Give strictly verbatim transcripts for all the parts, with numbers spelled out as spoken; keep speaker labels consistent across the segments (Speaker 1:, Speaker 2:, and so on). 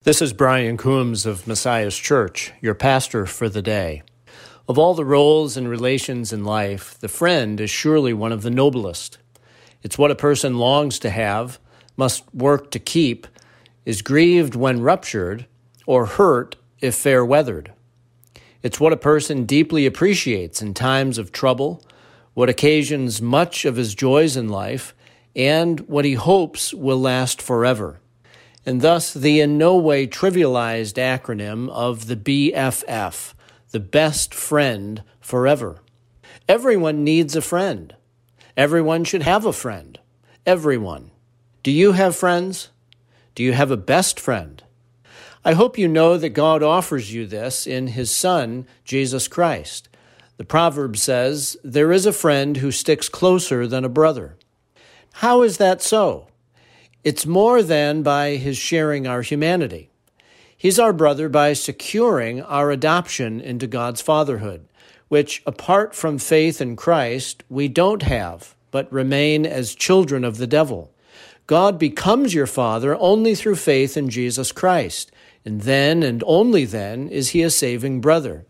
Speaker 1: This is Brian Coombs of Messiah's Church, your pastor for the day. Of all the roles and relations in life, the friend is surely one of the noblest. It's what a person longs to have, must work to keep, is grieved when ruptured, or hurt if fair weathered. It's what a person deeply appreciates in times of trouble, what occasions much of his joys in life, and what he hopes will last forever. And thus the in no way trivialized acronym of the B F F, the best friend forever. Everyone needs a friend. Everyone should have a friend. Everyone. Do you have friends? Do you have a best friend? I hope you know that God offers you this in His Son, Jesus Christ. The proverb says, "There is a friend who sticks closer than a brother." How is that so? It's more than by His sharing our humanity. He's our brother by securing our adoption into God's fatherhood, which, apart from faith in Christ, we don't have, but remain as children of the devil. God becomes your father only through faith in Jesus Christ, and then and only then is He a saving brother.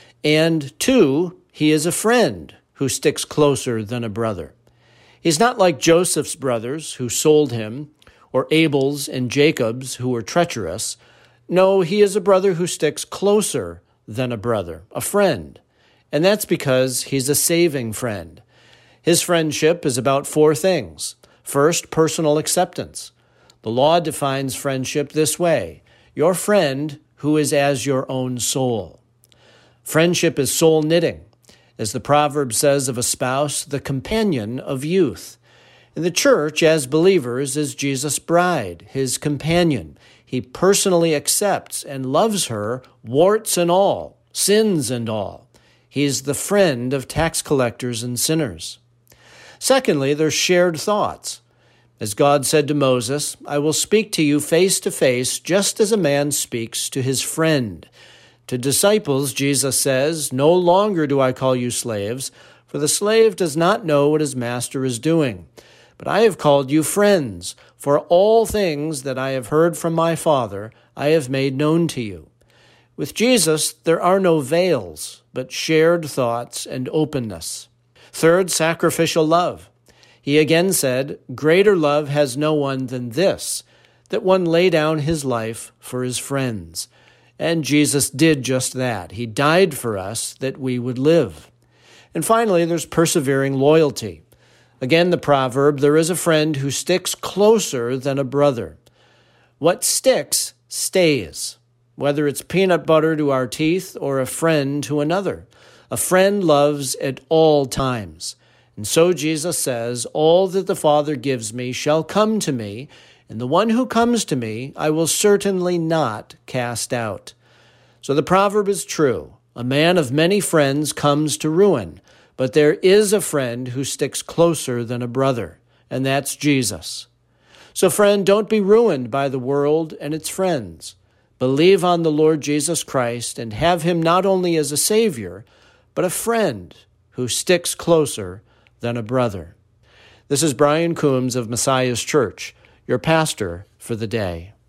Speaker 1: And two, He is a friend who sticks closer than a brother. He's not like Joseph's brothers who sold him, or Abel's and Jacob's who were treacherous. No, he is a brother who sticks closer than a brother, a friend. And that's because he's a saving friend. His friendship is about four things. First, personal acceptance. The law defines friendship this way: your friend who is as your own soul. Friendship is soul knitting. As the proverb says of a spouse, the companion of youth. And the church, as believers, is Jesus' bride, His companion. He personally accepts and loves her, warts and all, sins and all. He's the friend of tax collectors and sinners. Secondly, there's shared thoughts. As God said to Moses, "I will speak to you face to face, just as a man speaks to his friend." To disciples, Jesus says, "No longer do I call you slaves, for the slave does not know what his master is doing. But I have called you friends, for all things that I have heard from my Father I have made known to you." With Jesus, there are no veils, but shared thoughts and openness. Third, sacrificial love. He again said, "Greater love has no one than this, that one lay down his life for his friends." And Jesus did just that. He died for us that we would live. And finally, there's persevering loyalty. Again, the proverb, "There is a friend who sticks closer than a brother." What sticks, stays, whether it's peanut butter to our teeth or a friend to another. A friend loves at all times. And so Jesus says, "All that the Father gives me shall come to me, and the one who comes to me I will certainly not cast out." So the proverb is true. A man of many friends comes to ruin. But there is a friend who sticks closer than a brother, and that's Jesus. So friend, don't be ruined by the world and its friends. Believe on the Lord Jesus Christ and have Him not only as a Savior, but a friend who sticks closer than a brother. This is Brian Coombs of Messiah's Church, your pastor for the day.